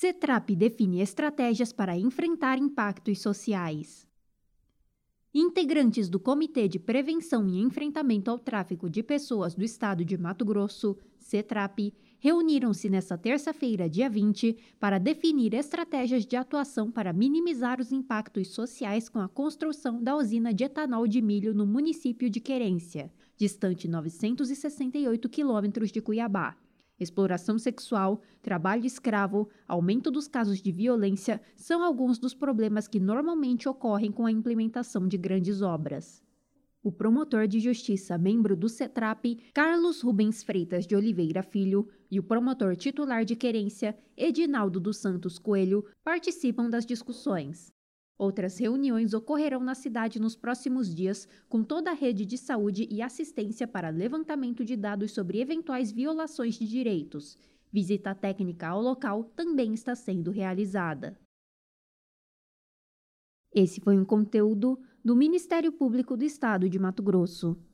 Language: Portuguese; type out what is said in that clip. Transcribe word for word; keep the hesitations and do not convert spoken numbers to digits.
CETRAP define estratégias para enfrentar impactos sociais. Integrantes do Comitê de Prevenção e Enfrentamento ao Tráfico de Pessoas do Estado de Mato Grosso, CETRAP, reuniram-se nesta terça-feira, dia vinte, para definir estratégias de atuação para minimizar os impactos sociais com a construção da usina de etanol de milho no município de Querência, distante novecentos e sessenta e oito quilômetros de Cuiabá. Exploração sexual, trabalho escravo, aumento dos casos de violência são alguns dos problemas que normalmente ocorrem com a implementação de grandes obras. O promotor de justiça, membro do CETRAP, Carlos Rubens Freitas de Oliveira Filho, e o promotor titular de Querência, Edinaldo dos Santos Coelho, participam das discussões. Outras reuniões ocorrerão na cidade nos próximos dias, com toda a rede de saúde e assistência para levantamento de dados sobre eventuais violações de direitos. Visita técnica ao local também está sendo realizada. Esse foi um conteúdo do Ministério Público do Estado de Mato Grosso.